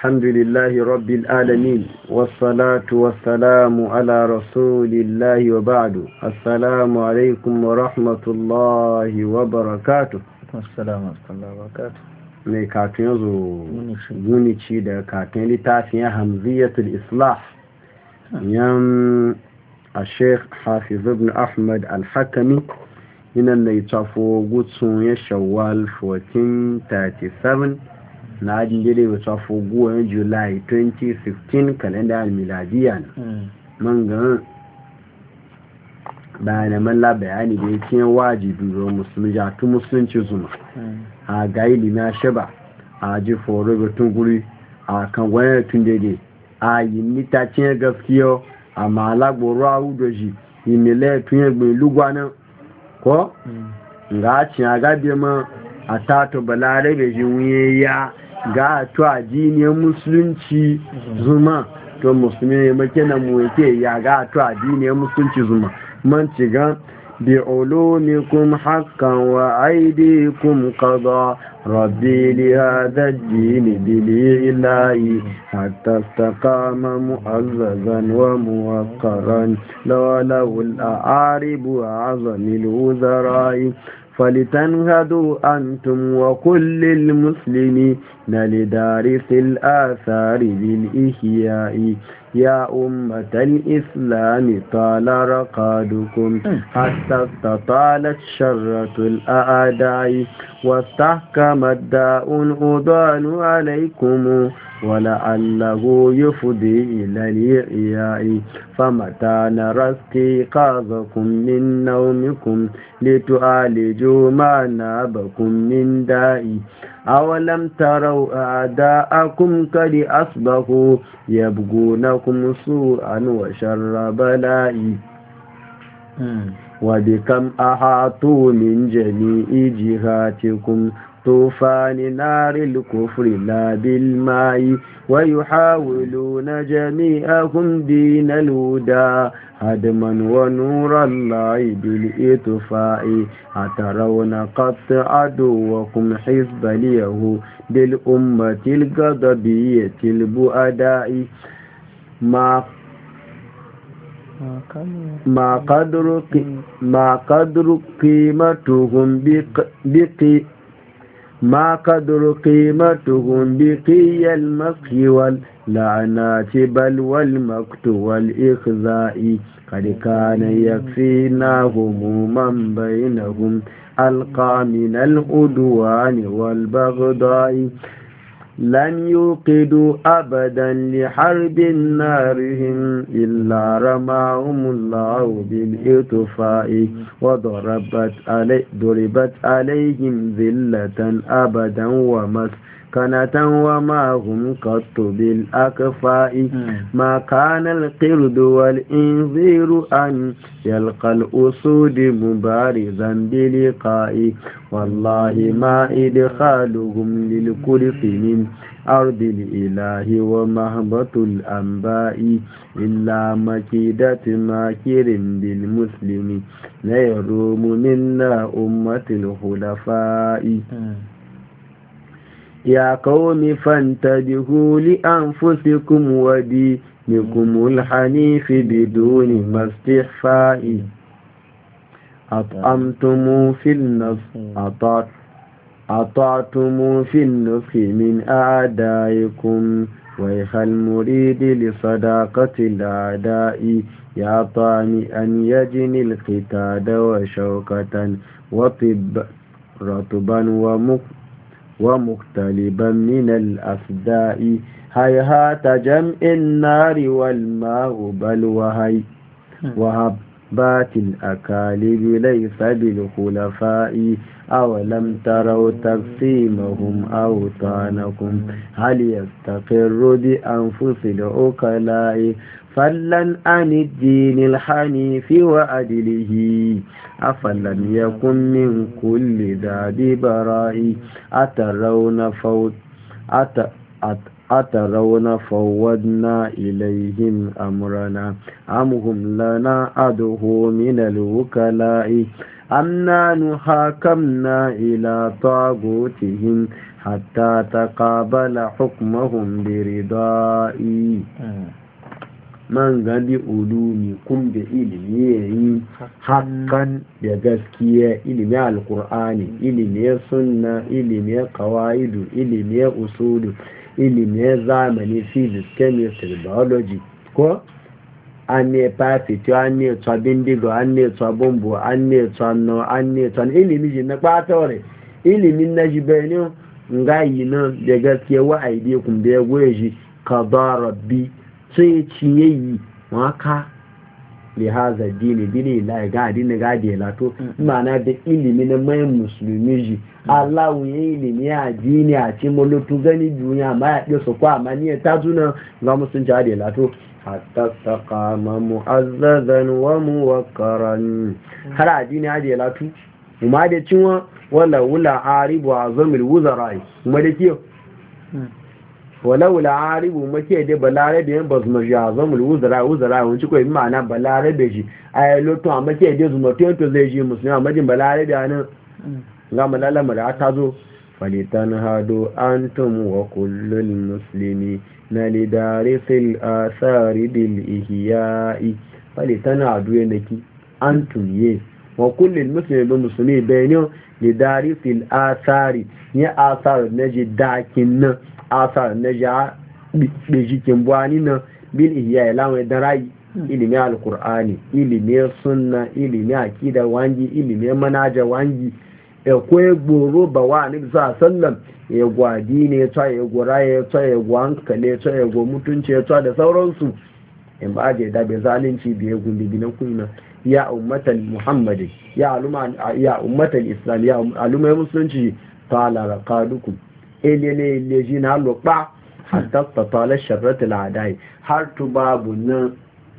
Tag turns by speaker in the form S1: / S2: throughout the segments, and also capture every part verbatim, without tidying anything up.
S1: الحمد لله رب العالمين والصلاة والسلام على رسول الله وبعد السلام عليكم ورحمة الله وبركاته.
S2: السلام ورحمة الله وبركاته.
S1: mai kafin yanzu gunici da kafin littafin hamziyatul islah yan a sheikh hafiz ibn ahmad al-hakami yinan da ya tafo gutsun ya shawwal fourteen thirty-seven na ajin daidai ya tafo guwan july twenty fifteen kalendar miladiya man gan bayan malla bayani da yake wajibi ga musulmi ya tu musulunci zuma a gaili na shaba a ji foro batun guri a kan wani tun daidai a yi nitacin gaskiya a malagboro a udoji imele tun yagbe lugwanan ko ga cin a gabe ma a tato balare da ji wuye ya ga to a jiniyar musulunci zuma to musulmi ne makina mu yake ya ga to a jiniyar musulunci zuma man ci gan بعلومكم حقا وأيديكم قضى ربي لهذا الدين بالإله حتى استقام مؤززا وموقرا لوله الأعارب أعظم الوزراء فلتنهدوا أنتم وكل المسلمين لدارس الآثار بالإحياء يا أمة الإسلام طال رقادكم حتى استطالت شرة الأعداء واستحكم الداء أضان عليكم ولعله يفضي إلى الإعياء فمتى نرى استيقاظكم من نومكم لتعالجوا ما نابكم من داء أولم تروا أعداءكم قد أصبحوا يبغونكم سوءا وشر بلاء وبكم أحاطوا من جميع جهاتكم طوفان نار الكفر لا بالماء ويحاولون جميعهم دين الهدى هدما ونور الله بالإطفاء أترون قط عدوكم حزب اليهود بالأمة الغضبية البؤداء ما ما قدر ما قدر قيمتهم بقي ما قدر قيمتهم بقي المسخ واللعنات بل والمقت والإخزاء قد كان يكفينا هموما بينهم ألقى من العدوان والبغضاء لن يوقدوا أبدا لحرب نارهم إلا رماهم الله بالإطفاء وضربت علي ضربت عليهم ذلة أبدا ومسكنة وما هم قط بالأكفاء ما كان القرد والإنذير أن يلقى الأسود مبارزا بلقاء والله ما إدخالهم للكلف من أرض الإله ومهبط الأنباء إلا مكيدة ماكر بالمسلم لا يروم منا أمة الخلفاء يا قوم فانتبهوا لأنفسكم ودينكم الحنيف بدون ما استخفاء أطعمتم في النصر أطعت أطعتم في النصر من أعدائكم ويخ المريد لصداقة الأعداء يا طامئا يجني القتاد وشوكة وطب رطبا ومختلبا من الأفداء هيهات جمع النار والماء بل وهي وهب بات الأكاليب ليس بالخلفاء أولم تروا تقسيمهم أوطانكم هل يستقر بأنفس العقلاء فلن عن الدين الحنيف وأدله أفلم يكن من كل ذا براء أترون فوت أت أت أترون فودنا إليهم أمرنا أم هم لنا أده من الوكلاء أنا نحاكمنا إلى طاغوتهم حتى تقابل حكمهم برضائي man gadi ulumi kun da ilimi yayi hakan da gaskiya ilimi alqur'ani ilimi sunna ilimi qawaidu ilimi usulu ilimi zamani physics chemistry biology ko anne perfect anne tsabindigo anne tsabombo anne tsanno anne tsan ilimi jin na patore ilimin najibeni ngayi nan da gaskiya wa aide kun da ya goye shi qadarabbi sai ciye yi waka da haza dini dini la ga dini ga da lato mana da ilimi na mai musulmi ji Allah wuye ilimi a dini a ci mulutu gani duniya ma ya ɗe su kwa ma ni ta zuna ga musun ja da lato hatta taqama mu'azzazan wa muwakkaran har a dini a da lato kuma da cinwa wala wula aribu azamil wuzarai kuma da kiyo walau la'aribu make da balare da yan bazuma jazamul wuzara wuzara wunci ko ma'ana balare da shi ay loto amma ke da zuma to to zai ji musulmi amma din balare da nan ga malala mara ta zo falitan hadu antum wa kullul muslimi na lidarisil athari bil ihya'i falitan hadu yanki antum ye wa kullul muslimi bil muslimi bayni lidarisil athari ya athar naji dakin nan asar na ja da jikin buwani na bil ihya ya lawan da rai ilimi alqur'ani ilimi sunna ilimi akida wangi ilimi manaja wangi e ko gboro ba wa ni sallam ya gwadi ne ta ya gora ya ta ya gwankale ta ya go mutunci ta da sauransu in ba da da be zalunci biye gundi binan kunna ya ummatal muhammadi ya aluma ya ummatal islam ya aluma musulunci qala raqadukum elele leji na lokpa hatta tatala sharrat al'adai har tu babu nan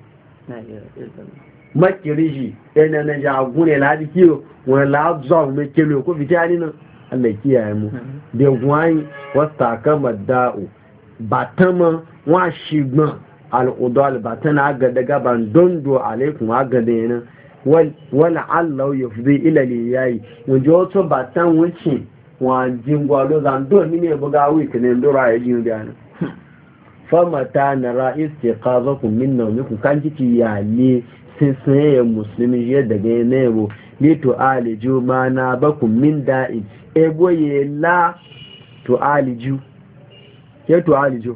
S1: makiriji ina na jagune la dikiyo wani la zo me kelo ko fitani nan Allah kiyaye mu de gwai wasta kama da'u batama wa shigban al'udal batana ga daga ban dondo alaikum aga da yana wala Allah yafdi ila liyayi wajo to batan wuce wa jingwa lo zando ni ne buga wiki ne ndora ya jin da nan famata nara istiqazakum min nawmikum kan kici ya ne sai sai muslimi je daga ne bo ni to aliju ma na bakum min da'i e boye la to aliju ke to aliju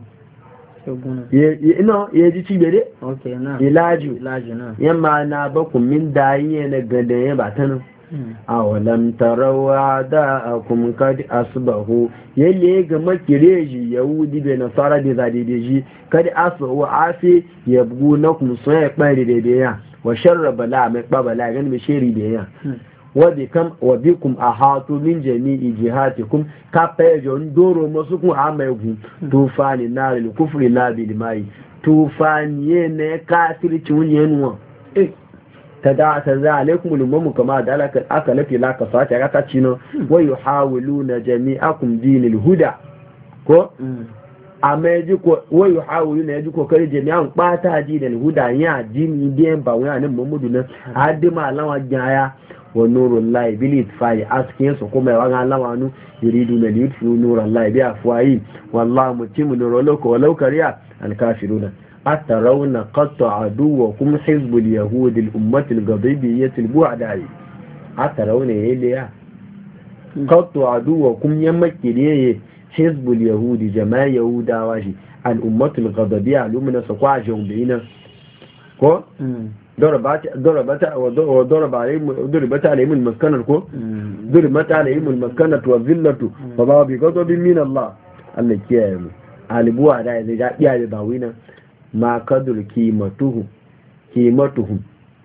S1: ye no ye ji ci bere
S2: okay na
S1: ilaju
S2: ilaju na
S1: yamma na bakum min da'i ne ga da ba tanan awalam tarawa da'akum kad asbahu yalle ga makireji yahudi be nasara da zadedeji kad asbahu afi yabgunakum sai bari da ya wa sharra bala mai babala gan be shiri da ya wa bikam wa bikum ahatu min jami'i jihatikum ka pajon doro masukun amaigu tufani naril kufri la bil mai tufani ne kafirci wunyenuwa eh tada ta alaikum lummu kama da alaka aka lafi la ka sata ga ta cino wa yuhawiluna jami'akum dinil huda ko ameji ko wa yuhawiluna yaji ko kare jami'an bata dinil huda ya dini biyan ba wani nan Muhammadu nan hadima lawa jaya wa nurul lahi bil itfai askin su kuma wa lawanu yuriduna liyutfu nurul lahi bi afwahi wallahu mutimmu nurulaka walau kariya al kafiruna أترون قطع عدوكم حزب اليهود الأمة القضيبية البعداء أترون إليها قطع عدوكم يمكليه حزب اليهود جماعة يهودا واجي الأمة القضيبية الأمة سقوع جنبينا كو ضربت ضربت وضرب عليهم ضربت عليهم المسكنة كو ضربت عليهم المسكنة والذلة فضاء بغضب من الله الله كيام البعداء إذا جاء يا باوينا ma kadur kimatuhu kimatuhu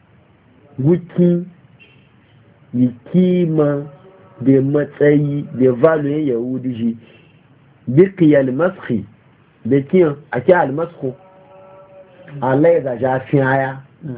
S1: wuki yi kima da matsayi da valuyen yahudi shi birki almaski da kiyan a ke almasku Allah ya zaja fi haya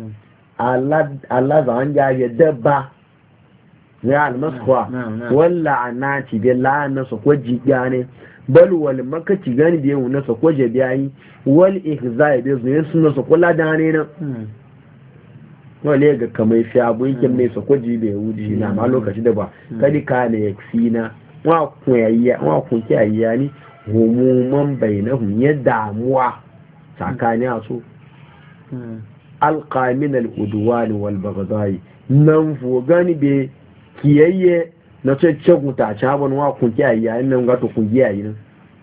S1: Allah za an jaye dabba ya almaskuwa walla a naci da la'anarsa ko jiya ne bal wal makaci gani da yau na sako jabi yayi wal ihzai da zuwa suna sako ladane na wale ga kamar fi abu yake mai sokoji da yahudi na ma lokaci da ba kadi ka ne yakfina wa kun yayya wa kun kiyayya ni humuman bainahum ya damuwa tsakanin a so alƙamin al'uduwa ne walbagazai nan gani be kiyayye na cece guta cabon wa kunki a yayin nan gato kungi a yi nan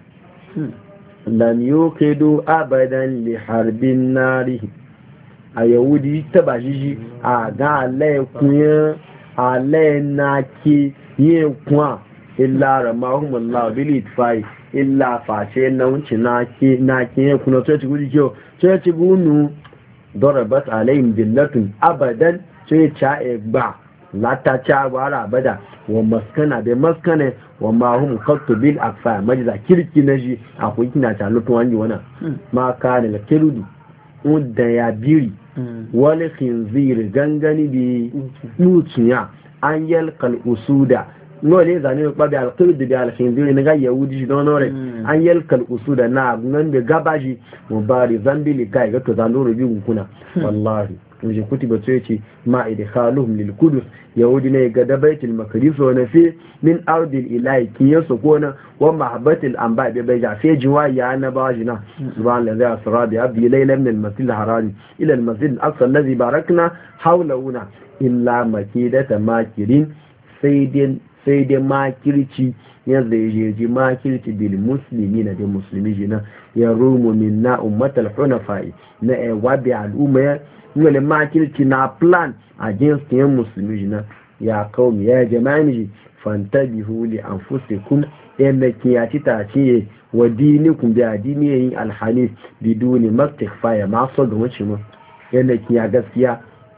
S1: lam yi kedo abadan li harbin nari a yahudi ta ba shi a ga alaye kunya alaye na ke yi kuwa illa ramahumullah bilit fai illa face na wuce na ke na ke kuna cece guji kyau cece gunu darabat alayhim dillatun abadan sai cha egba lata cha wara abada wa maskana be maskana wa ma hum qattu bil akfa majza kirki naji akwai kina ta lutun wani wana ma kana la kirudi udda ya biri wal khinzir gangani bi mutiya an yalqal usuda no le zane ba bi al qird bi al khinzir ne ga yahudi don nore an yalqal usuda na nan be gabaji mubari zambi li kai ga to zandoro bi kuna wallahi muje kutiba to yace ma idkhaluhum lil qudus yahudi ne ga da baitul maqdis wa nafi min ardil ilahi kin yaso kona wa mahabbatil anba bi bai jafe jiwa ya na bajina subhanallahi asra bi abdi layla min al masjid al haram ila al masjid al aqsa alladhi barakna hawlahuna illa makidata makirin sayyidin sai dai makirci ya zai ji makirci bil muslimi na da musulmi jina ya rumu min na ummatal hunafa'i na e wabi al'umma ya wale makirci na plan against yan musulmi jina ya kaumi ya jama'a ji fantabihu li anfusikum yanda kiyati ta ce wa dinikum bi adiniyin alhanif biduni mastighfa ya ma so ga wuce mu yanda kiya gaskiya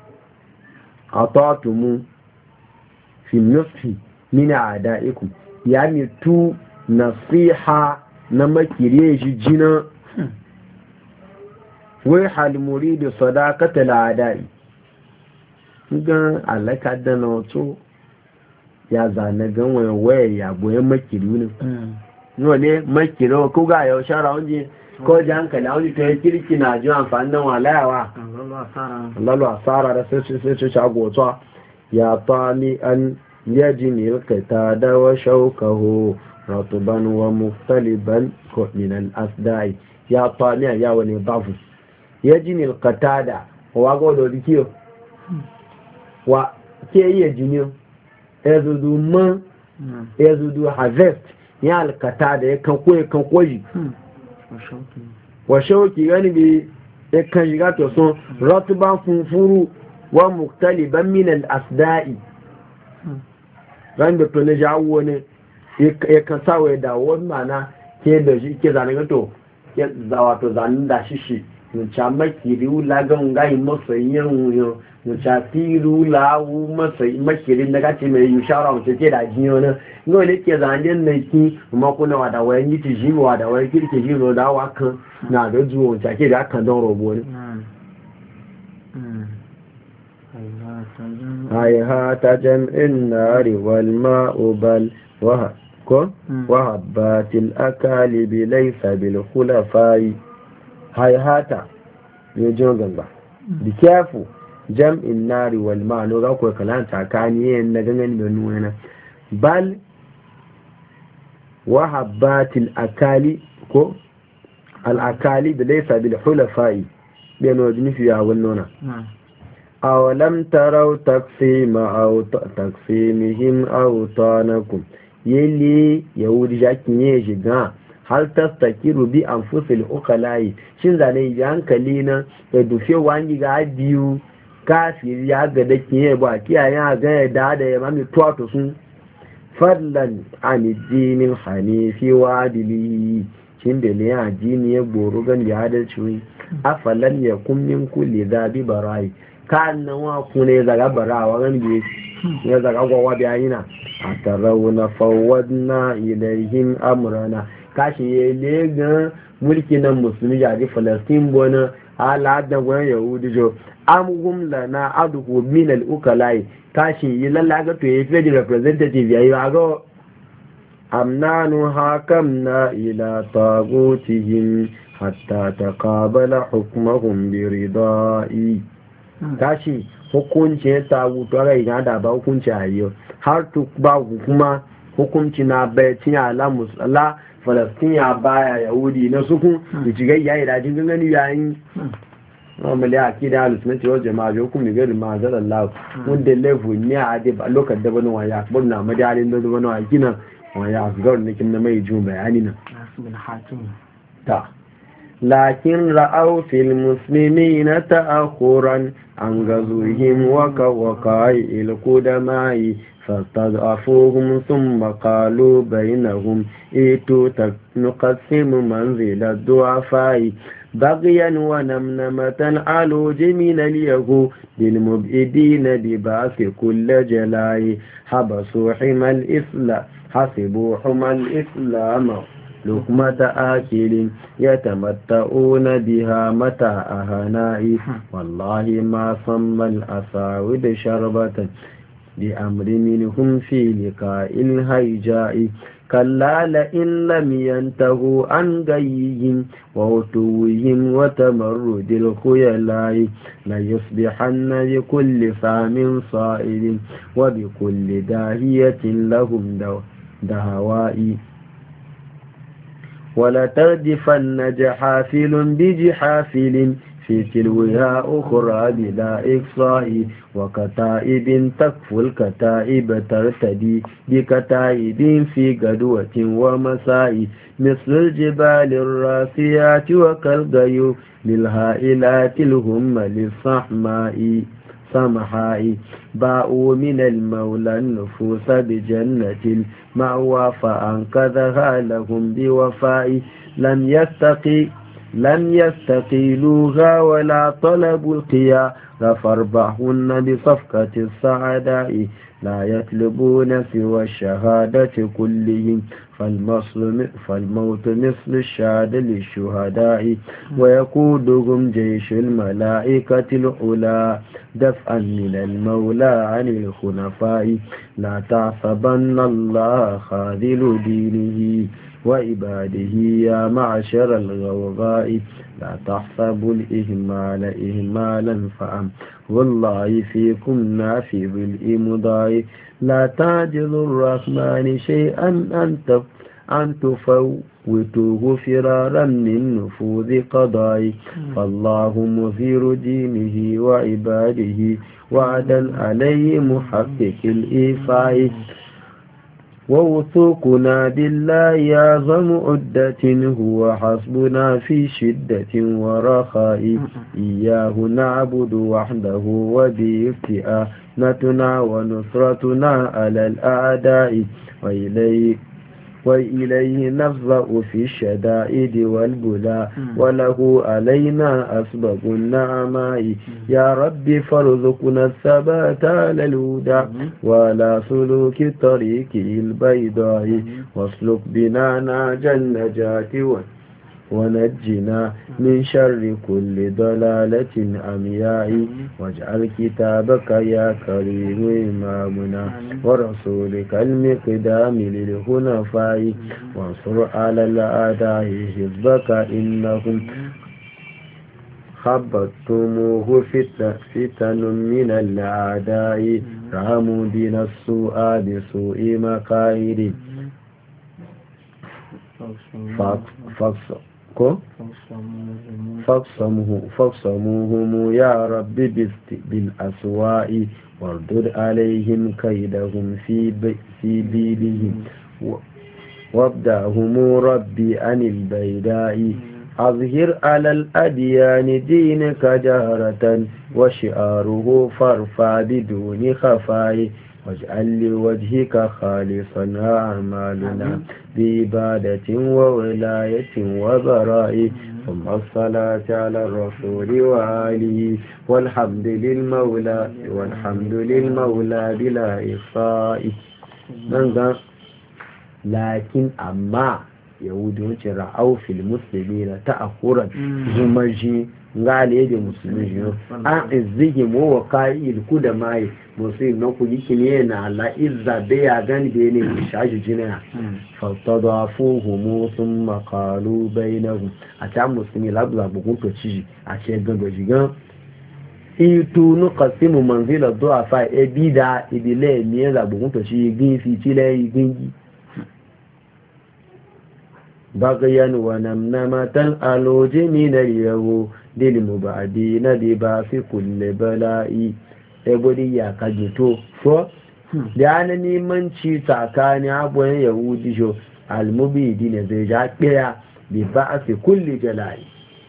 S1: atatumu fi nafsi min a'da'ikum ya mi tu nasiha na makire shi jina wai hal muridu sadaqata al'ada'i gan alaka da na wato ya zana gan wayan waya ya boye makiri ne no ne makiro ko ga yau shara wanje ko ji hankali a wani ta yi kirki na ji amfani da walayawa Allah asara da sai sai sai shago ya tani an يجني القتاد وشوكه رطبا ومختلبا من الأسداء يا طالع يا ولي ضعف يجني القتاد هو أقول لكيو وكي يجني يزدو ما يزدو harvest يا القتاد يكن كوي يكن كوي وشوكي يعني بي يكن يغاتو صن رطبا فنفورو ومختلبا من الأسداء ran da tuni jawo ne ya kan sawa ya dawo mana ke da shi ke zanen to ya zawa to zanen da shi shi nuca makiri wula ga ngayi masoyin wuyo nuca firi wula wu masoyin makirin da gace mai yi shawara mace ke da jiyo ne ngo ne ke zanen na ki kuma kuna wada wayan yi ti shi wada wayan kirke shi ro da wakan na da zuwa mace ke da kan don robo ne هيهات جمع النار والماء بل وهبات الأكالب ليس بالخلفاء هيهات يجون جنبا بكافو جمع النار والماء نوغا كو كلام تاكاني نغنغن بنونا بل وهبات الأكالب كو الأكالب ليس بالخلفاء بينو جنفي يا ولنونا أولم تروا تقسيم أو تقسيمهم أوطانكم يلي يهود جاكين يجيغان هل تستكير بأنفس الأقلاء شن زاني جان كلينا يدوشي وانجي غاديو كافر ياغدكين يبوا كيا ياغا دادا يمامي تواتو فضلا عن الدين الحنيف وعدله shin da ne a jini ya goro gan ya adalci afalan ya kun min kulli zabi barai kan nan wa ku ne zaga barawa gan bi ya zaga gwawa da yana atarawna fawadna ilayhim amrana kashi ye le ga mulki nan musulmi ya di Palestine bona ala da gwan yahudi jo amhum lana adhu min al ukalai kashi yi lalaga to ye fedi representative yayi ga amnanu hakamna ila tagutihim hatta taqabala hukmahum biridai tashi hukunci ya tagu to rai na da ba hukunci a yau har tu ba kuma hukunci na bai tiya ala musalla falastin ya baya yahudi na suku da cigai yayi da jin gani yayin normally a kida alusunati wajen jama'a bai hukumi gari ma zara Allah wanda level ne a ade ba lokacin da bani waya kuma na madalin da bani waya gina waya asgar ne kin na mai jun bayani nan ta lakin ra'aw fil muslimina ta'akhuran an gazuhim wa ka wa qa'il qudamai فاستضعفوهم ثم قالوا بينهم ائتوا نقسم منزل الضعفاء بغيا ونمنمة علوج من اليهود للمبئدين ببعث كل جلاء حبسوا حمى الإسلام حسبوا حمى الإسلام لقمة آكل يتمتعون بها متاع هناء والله ما صم الأساود شربة بأمر منهم في لقاء الهيجاء كلا لئن لم ينتهوا عن غيهم وعتوهم وتمرد الخيلاء ليصبحن بكل فام صائل وبكل داهية لهم دهواء ولتردفن جحافل بجحافل في تلوها أخرى بلا إقصاء وكتائب تكفو الكتائب ترتدي بكتائب في قدوة ومساء مثل الجبال الراسيات وكالغيو للهائلات الهم للصحماء سمحاء باءوا من المولى النفوس بجنة المأوى فأنقذها لهم بوفاء لم يستقي لم يستقيلوها ولا طلبوا القيا فاربحهن بصفقة السعداء لا يطلبون سوى الشهادة كلهم فالموت مثل الشهادة للشهداء ويقودهم جيش الملائكة العلا دفعا من المولى عن الخنفاء لا تعصبن الله خاذل دينه وعباده يا معشر الغوغاء لا تحسبوا الإهمال إهمالا فأم والله فيكم نافذ الإمضاء لا تعجز الرحمن شيئا أن أن تفوتوه فرارا من نفوذ قضاء فالله مثير دينه وعباده وعدا عليه محقق الإيفاء ووثوقنا بالله أعظم عدة هو حسبنا في شدة ورخاء إياه نعبد وحده وبافتئانتنا ونصرتنا على الأعداء وإليه وإليه نفضأ في الشدائد والبلاء وله علينا أسباب النعماء يا رب فارزقنا الثبات على الهدى ولا سلوك طريق البيضاء واسلك بنا نهج النجاة ونجنا من شر كل ضلالة أمياء واجعل كتابك يا كريم إمامنا ورسولك المقدام للخنفاء وانصر على الأعداء حزبك إنهم خبطتموه فتن من الأعداء راموا بنا السوء بسوء مقاهر ko faksamuhum ya rabbi bil aswa'i wardud alaihim kaidahum fi fi bidihim wabdahum rabbi anil bayda'i أظهر على الأديان دينك جهرة وشعاره فارفع بدون خفاء واجعل لوجهك خالصا أعمالنا بعبادة وولاية وبراء ثم الصلاة على الرسول وآله والحمد للمولى والحمد للمولى بلا إخفاء لكن أما yahudun ce ra'au fil musulmi na ta'akuran zumarji ngale da musulmi shi an izigi mo wa kayi ilku da mai musulmi na ku yiki ne na la izza da ya gani da ne mu shaji jina fatadafuhu mu thumma qalu bainahum a ta musulmi labla bugun to ci a ce gado jigan itu nuqasimu manzila du'afa e bida ibile ni za bu to shi gin fi tile gin bagayan wa namnamatan aloji min al-yahu dil mubadina bi ba fi kulli bala'i e bodi ya kajito so da ana neman ci tsakani abuwan yahudi jo al-mubidi ne zai ja kiya bi ba fi kulli bala'i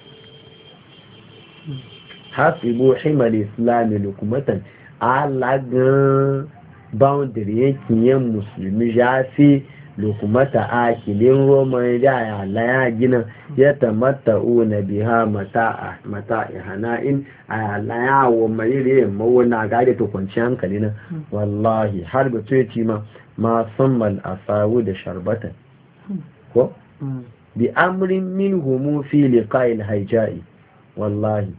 S1: hasibu himal islami lukumatan alagan boundary yankin yan musulmi ya fi lukumata akilin roman ya laya gina ya tamatta una biha mata'a mata'i hana'in a laya wa mai riyan mawana gade to kwanci hankali na wallahi har ba to yaci ma ma sammal asawu da sharbatan ko bi amrin minhum fi liqa'il hijai wallahi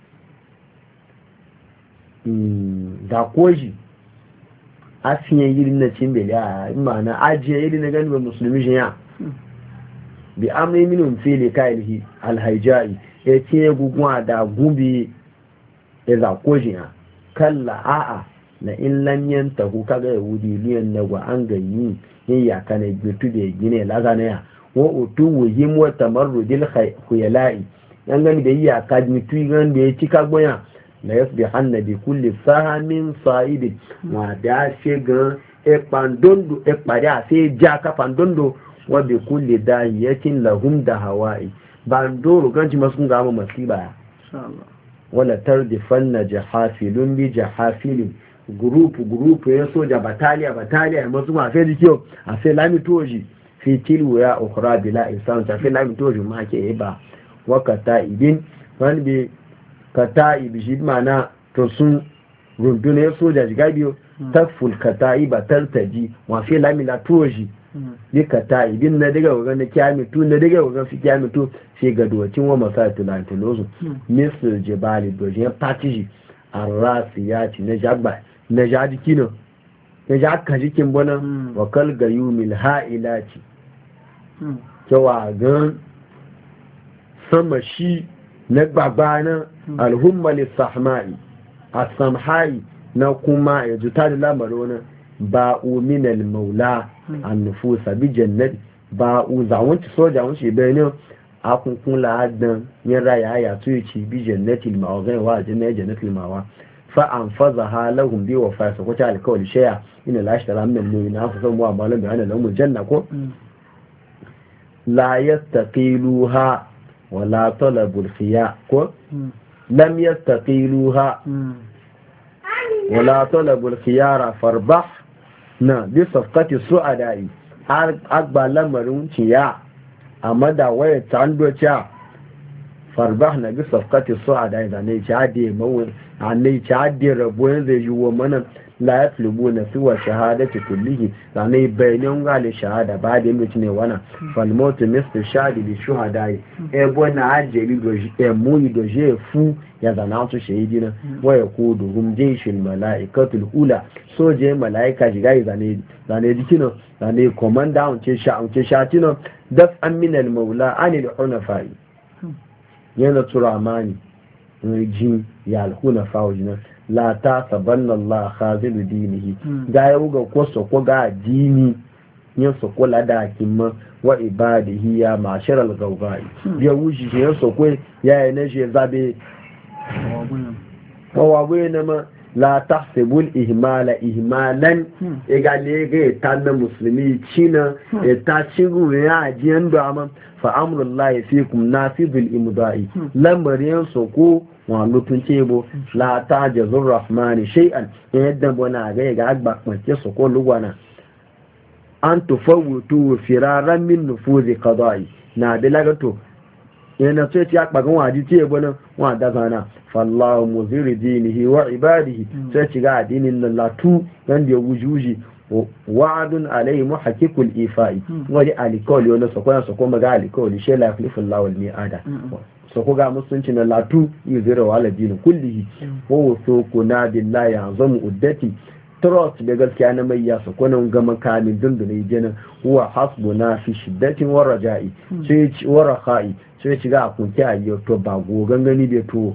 S1: da koji a fiye yirin na cin beli a ma'ana ajiye yirin na gani ba musulmi shi ya bi amri minun fili ka alhaijai ya ce guguwa da gubi ya za koji ya kalla a'a na in lanyan tahu kaga yahudi liyan na gwa an ganyi yin yaka na gitu da gine lagana ya wa otu wuhim wa tamarrudil khuyala'i yan gani da yi yaka mitu gan da ya cika goya la yasbihanna bi kulli sahamin sa'id wa da shega e pandondo e pare ase jaka pandondo wa bi kulli dahiyatin lahum dahawai bandoro ganji masun ga mu masiba inshallah wala tardifanna jahafilun bi jahafilin group group ya soja bataliya bataliya masu ma fe dikiyo a fe lami toji fi tilwa ya ukhra bila insan ta fe lami toji ma ke ba wakata idin wani bi kata'i bishi mana to sun rundunar soja shiga biyu takful kata'i ba tartaji wafi lamila tuwaji yi kata'i bin na daga wajen na kyamitu na daga wajen fi kyamitu sai ga duwacin wa masu tulantilosu misir jibali dojin patiji a rasu ya ci na jagba na jaji kino na jaka jikin bana wakal ga yi mil ha'ila ci kyawa gan sama shi na gbagba na alhummali sahmai a samhai na kuma ya juta da lamarona ba'u minal maula an nufusa bi jannati ba'u zawunci soja wunci benin a kunkun la'adan yin raya ya tuyi ci bi jannati mawa zai wa jannati jannati mawa fa an faza halahum bi wa fasa ko ta alkawali shaya ina la shi ramin mu na fa san mu amma lan bayana lahum janna ko la yastaqiluha wala talabul khiya ko lam yastaqiluha wala talabul khiyara farbah na bi safqati su'adai agba lamarin ciya amma da waya tandocha farbah na bi safqati su'adai da ne jade mawun annai jade rabo yanzu yi wa mana la yatlubuna fi wa shahadati kullihi da ne bayanin gale shahada ba da mutum ne wana fal mautu mislu shahidi li shuhadai e bona ajeli doji e muyi doje fu ya zana su shahidi na wa yakudu hum jayshul malaikatul ula soje malaika jiga zane zane dikino zane komanda on ce sha on ce shatino daf min al maula anil hunafai yana turamani jin ya al hunafa wajina la ta sabanna Allah khazilu dinihi ga yau ga ko ko ga dini yin so ko la da kimma wa ibadihi ya mashar al gawgai ya wuji yin so ko ya yi ne je zabe wa wa na ma la tahsibul ihmala ihmalan e ga le ga tan muslimi cina e ta cigu ya ajiyan da amma fa amrullahi fikum nasibul imdai lamarin so ko wa lutun cebo la ta jazur rahmani shay'an yadda bona ga ga agba kwace su ko lugwana an tufawutu firaran min nufuzi qada'i na bilagato yana so ya akpagan wadi cebo nan wa da zana fallahu muziri dinihi wa ibadihi sai ci ga addinin nan latu dan da wujuji wa'adun alayhi muhaqqiqul ifai wadi alikoli wannan sokona sokoma ga alikoli shay la yakhlifu Allahu al-mi'ada so ko ga musulunci na latu yuzira wala dinin kullihi ko so kuna billahi azamu uddati trust da gaskiya na mai yasa ko nan ga makamin dundune jinin huwa hasbuna fi shiddatin wa raja'i sai ci wa rakhai sai ci ga kunki ayyo to ba gogan gani be to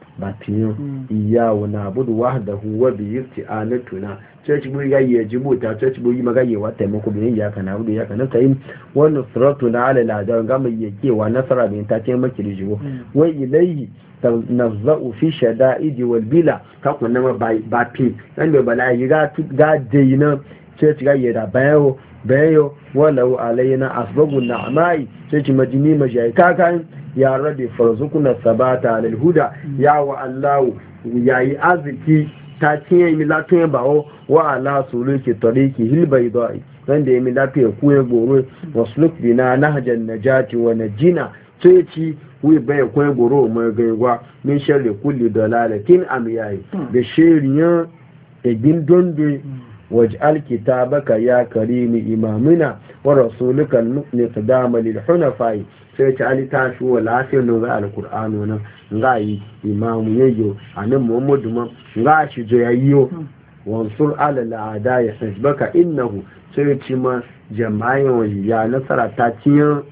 S1: ba tiyo iyawu na budu wahdahu wa bi isti'anatuna church bu ga yi jibuta church bu yi magaye wa taimako bin ya kana budu ya kana tayin wannan suratuna ala la da ga mai yake wa nasara bin ta ce maki rijibo wa ilayhi nazza'u fi shada'idi wal bila ka kunna ma ba pi dan da bala yi ga ga deina church ga yi da bayo bayo walau alaina asbabu na'mai church majini majai kakan ya rabi farzukuna sabata alal huda ya wa allahu yayi arziki ta ciye mi lafiya bawo wa ala suluki tariqi hil baydai dan da mi lafiya ku ya goro wasluk bina nahjan najati wa najina sai ci wi bai ku ya goro mai gaiwa min sharri kulli dalalatin amiyai da shiriyan egin dondo waj'al kitabaka ya karimi imamina wa rasulika al-muqdama lil hunafai sai ta ali ta shi wa lafiyar nan ga alkur'ano nan ga yi imamu yayyo anan muhammadu ma ga shi zo yayyo wansur ala al'ada ya hasbaka innahu sai ci ma jama'in waje ya nasara ta ciyan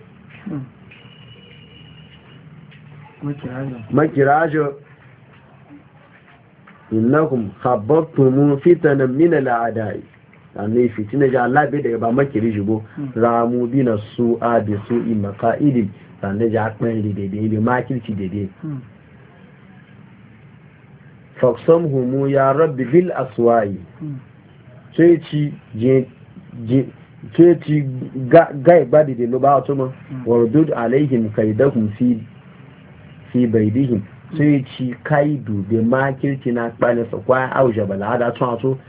S1: makirajo innakum khabbartum fitanan min al'adai annai fitina ja Allah bai daga ba makiri shigo ramu bina su a bi su in maka'idin sannan ja kan da daidai da makirci daidai faksam humu ya rabbi bil aswai sai ci sai ci gai ba da delo ba otuma wardud alaihim kaidahum fi fi baidihim sai ci kaidu da makirci na kpanisa kwayan auja balada tun so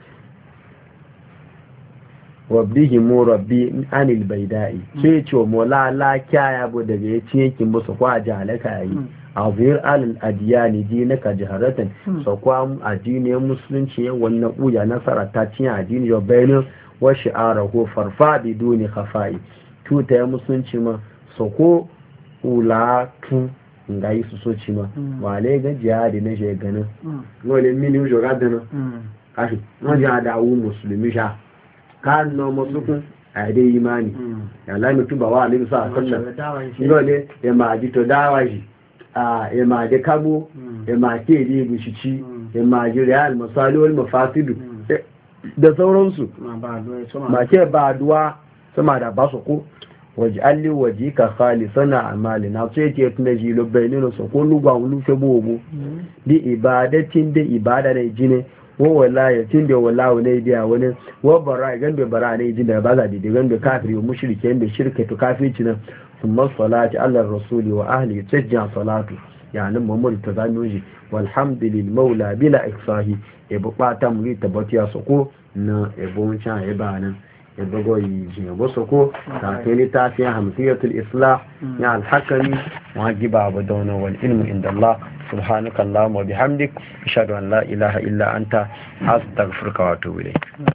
S1: rabbihimu rabbi anil baidai sai ce mola la kyaya bu daga ya cinye kin musu kwa jahalaka yayi azir al adiyani dinaka jaharatan so kwa addini musulunci ya wannan uya nasara ta cinye addini yo bayin wa shi'arahu farfa biduni khafai tuta ya musulunci ma so ko ula tu ngai su so ci ma wale ga jihadi na je ganin wale mini ujo gadana kashi mun ja da wu musulmi sha kan no musukun a dai imani ya la mutu ba wa alim sa sallan dole ya ma ji to dawaji a ya ma de kabo ya ma ke ri bushici ya ma ji real masalih wal mafasidu da sauransu ma ke ba duwa sama da basu ko waj'alli wajika khalisana amalina sai ce tun da jilo bainino so ko lugwa wulu fe bobo bi ibadatin da ibada da jine wa walayatin da walawu ne biya wani wa bara gande bara ne jin da ba za da gande kafiri wa mushrike da shirka to kafirci nan summa salati ala rasuli wa ahli tajja salatu yani muhammad tazanoji walhamdulil maula bila iksahi e bu pata mu tabatiya soko na e bon cha e bana e bago yi jin bo soko ta kai litafi hamsiyatul islah ya al-hakami wajiba abadona wal ilmu inda Allah subhanakallahumma wa bihamdik ashhadu an la ilaha illa anta astaghfiruka wa atubu ilayk.